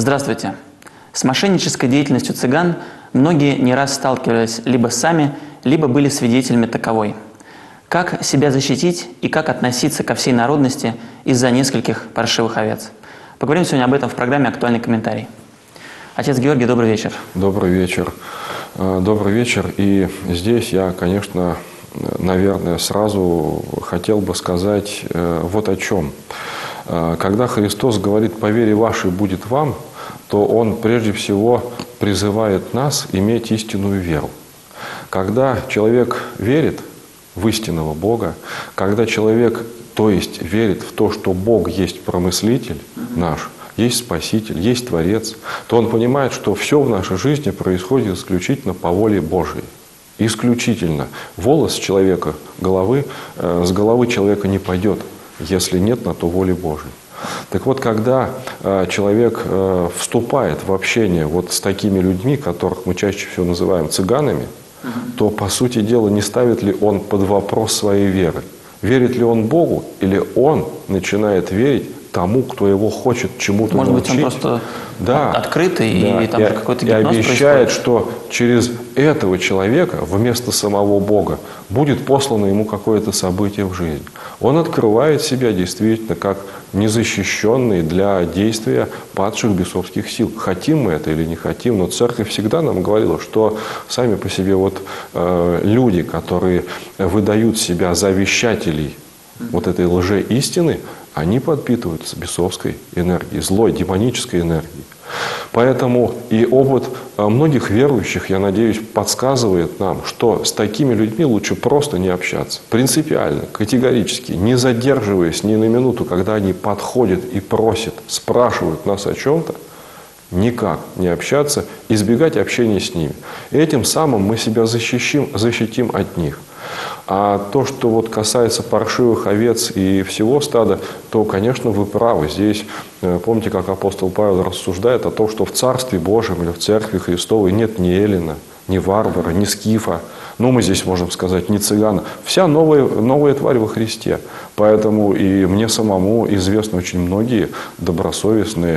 Здравствуйте. С мошеннической деятельностью цыган многие не раз сталкивались либо сами, либо были свидетелями таковой. Как себя защитить и как относиться ко всей народности из-за нескольких паршивых овец? Поговорим сегодня об этом в программе «Актуальный комментарий». Отец Георгий, добрый вечер. Добрый вечер. Добрый вечер. И здесь я, конечно, наверное, сразу хотел бы сказать вот о чем. Когда Христос говорит «по вере вашей будет вам», то Он прежде всего призывает нас иметь истинную веру. Когда человек верит в истинного Бога, когда человек, то есть верит в то, что Бог есть промыслитель наш, есть Спаситель, есть Творец, то он понимает, что все в нашей жизни происходит исключительно по воле Божией. Исключительно. Волос человека, с головы человека не пойдет, если нет на то воли Божией. Так вот, когда человек вступает в общение вот с такими людьми, которых мы чаще всего называем цыганами, то, по сути дела, не ставит ли он под вопрос своей веры? Верит ли он Богу, или он начинает верить тому, кто его хочет чему-то научить? Может быть, он просто открытый, да, и там же какой-то гипноз и обещает, происходит. что через этого человека вместо самого Бога будет послано ему какое-то событие в жизнь. Он открывает себя действительно как незащищенный для действия падших бесовских сил. Хотим мы это или не хотим, но Церковь всегда нам говорила, что сами по себе люди, которые выдают себя за вещателей вот этой лжеистины, они подпитываются бесовской энергией, злой, демонической энергией. Поэтому и опыт многих верующих, я надеюсь, подсказывает нам, что с такими людьми лучше просто не общаться. Принципиально, категорически, не задерживаясь ни на минуту, когда они подходят и просят, спрашивают нас о чем-то, никак не общаться, избегать общения с ними. И этим самым мы себя защитим от них. А то, что вот касается паршивых овец и всего стада, то, конечно, вы правы. Здесь, помните, как апостол Павел рассуждает о том, что в Царстве Божьем или в Церкви Христовой нет ни эллина, ни варвара, ни скифа. Ну, мы здесь можем сказать, ни цыгана. Вся новая тварь во Христе. Поэтому и мне самому известны очень многие добросовестные,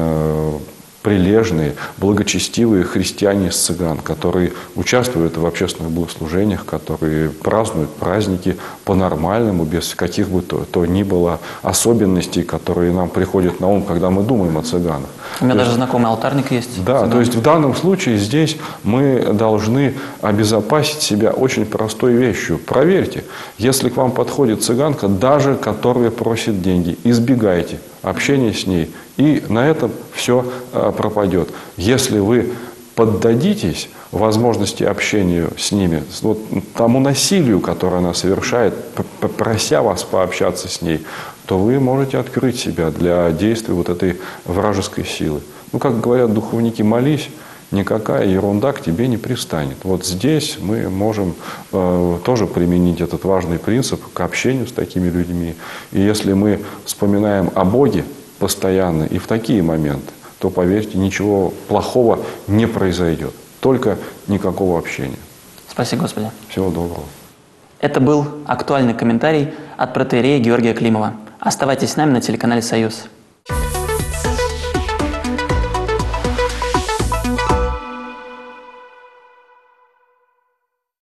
прилежные, благочестивые христиане из цыган, которые участвуют в общественных богослужениях, которые празднуют праздники по-нормальному, без каких бы то ни было особенностей, которые нам приходят на ум, когда мы думаем о цыганах. У меня даже знакомый алтарник есть. Да, цыган. то есть в данном случае здесь мы должны обезопасить себя очень простой вещью. Проверьте, если к вам подходит цыганка, даже которая просит деньги, избегайте общения с ней, и на этом все пропадет. Если вы поддадитесь возможности общения с ними, тому насилию, которое она совершает, прося вас пообщаться с ней, то вы можете открыть себя для действия вот этой вражеской силы. Ну, как говорят духовники, молись, никакая ерунда к тебе не пристанет. Вот здесь мы можем тоже применить этот важный принцип к общению с такими людьми. И если мы вспоминаем о Боге постоянно и в такие моменты, то, поверьте, ничего плохого не произойдет. Только никакого общения. Спасибо, Господи. Всего доброго. Это был актуальный комментарий от протоиерея Георгия Климова. Оставайтесь с нами на телеканале «Союз».